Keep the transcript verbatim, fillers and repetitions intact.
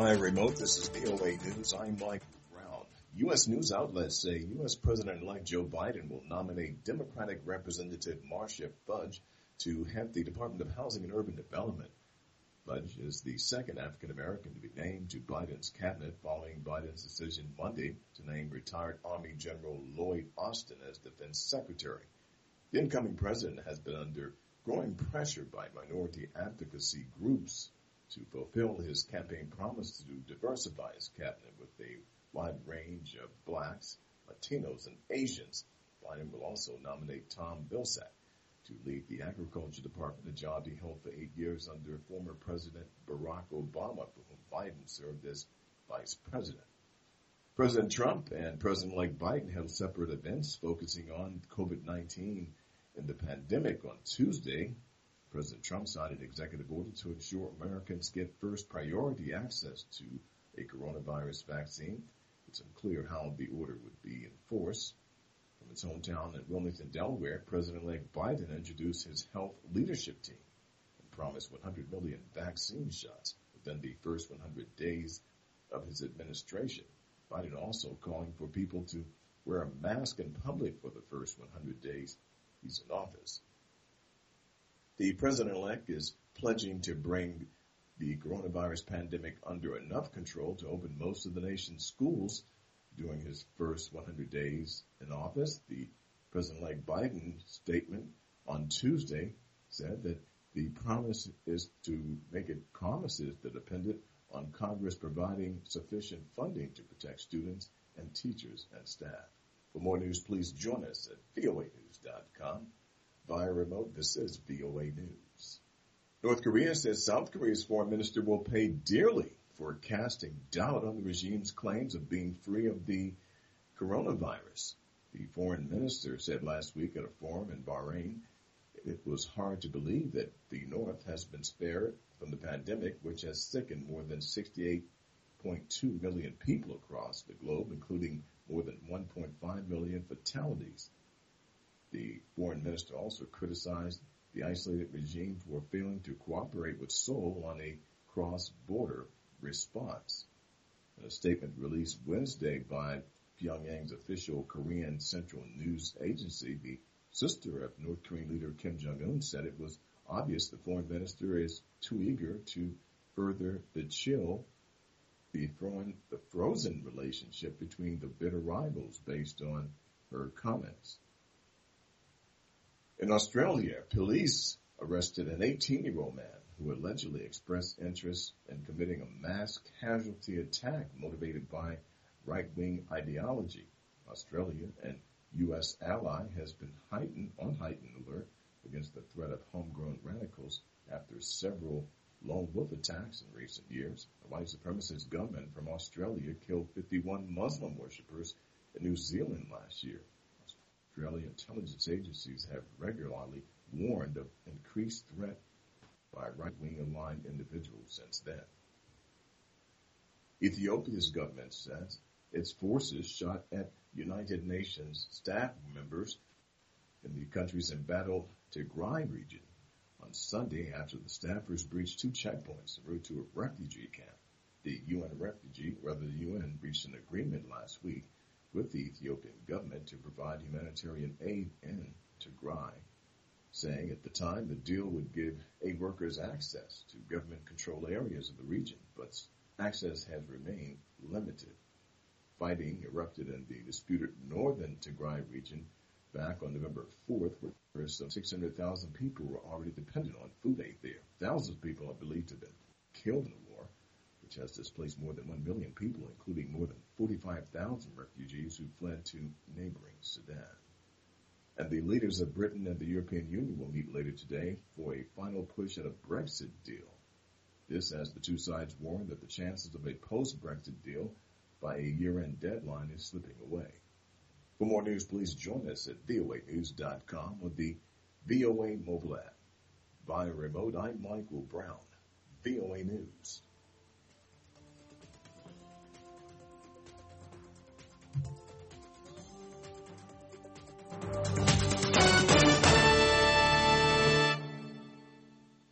Via remote, this is V O A News. I'm Mike Brown. U S news outlets say U S President-elect Joe Biden will nominate Democratic Representative Marcia Fudge to head the Department of Housing and Urban Development. Fudge is the second African-American to be named to Biden's cabinet following Biden's decision Monday to name retired Army General Lloyd Austin as Defense Secretary. The incoming president has been under growing pressure by minority advocacy groups to fulfill his campaign promise to diversify his cabinet with a wide range of blacks, Latinos, and Asians. Biden will also nominate Tom Vilsack to lead the Agriculture Department, a job he held for eight years under former President Barack Obama, for whom Biden served as vice president. President Trump and President-elect Biden held separate events focusing on COVID nineteen and the pandemic on Tuesday. President Trump signed an executive order to ensure Americans get first priority access to a coronavirus vaccine. It's unclear how the order would be enforced. From his hometown in Wilmington, Delaware, President-elect Biden introduced his health leadership team and promised one hundred million vaccine shots within the first one hundred days of his administration. Biden also calling for people to wear a mask in public for the first one hundred days he's in office. The president-elect is pledging to bring the coronavirus pandemic under enough control to open most of the nation's schools during his first one hundred days in office. The President-elect Biden's statement on Tuesday said that the promise is to make it promises that dependent on Congress providing sufficient funding to protect students and teachers and staff. For more news, please join us at V O A news dot com. Via remote, this is V O A News. North Korea says South Korea's foreign minister will pay dearly for casting doubt on the regime's claims of being free of the coronavirus. The foreign minister said last week at a forum in Bahrain it was hard to believe that the North has been spared from the pandemic, which has sickened more than sixty-eight point two million people across the globe, including more than one point five million fatalities. The foreign minister also criticized the isolated regime for failing to cooperate with Seoul on a cross-border response. In a statement released Wednesday by Pyongyang's official Korean Central News Agency, the sister of North Korean leader Kim Jong-un said it was obvious the foreign minister is too eager to further the chill, the, throwing, the frozen relationship between the bitter rivals based on her comments. In Australia, police arrested an eighteen-year-old man who allegedly expressed interest in committing a mass casualty attack motivated by right-wing ideology. Australia, an U S ally, has been heightened, on heightened alert against the threat of homegrown radicals after several lone wolf attacks in recent years. A white supremacist gunman from Australia killed fifty-one Muslim worshippers in New Zealand last year. Australian intelligence agencies have regularly warned of increased threat by right-wing aligned individuals since then. Ethiopia's government says its forces shot at United Nations staff members in the country's embattled Tigray region on Sunday after the staffers breached two checkpoints en route to a refugee camp. The U N refugee, rather the U N, reached an agreement last week with the Ethiopian government to provide humanitarian aid in Tigray, saying at the time the deal would give aid workers access to government-controlled areas of the region, but access has remained limited. Fighting erupted in the disputed northern Tigray region back on November fourth, where some six hundred thousand people were already dependent on food aid there. Thousands of people are believed to have been killed in the war, which has displaced more than one million people, including more than forty-five thousand refugees who fled to neighboring Sudan. And the leaders of Britain and the European Union will meet later today for a final push at a Brexit deal. This as the two sides warn that the chances of a post-Brexit deal by a year-end deadline is slipping away. For more news, please join us at V O A news dot com with the V O A mobile app. Via remote, I'm Michael Brown, V O A News.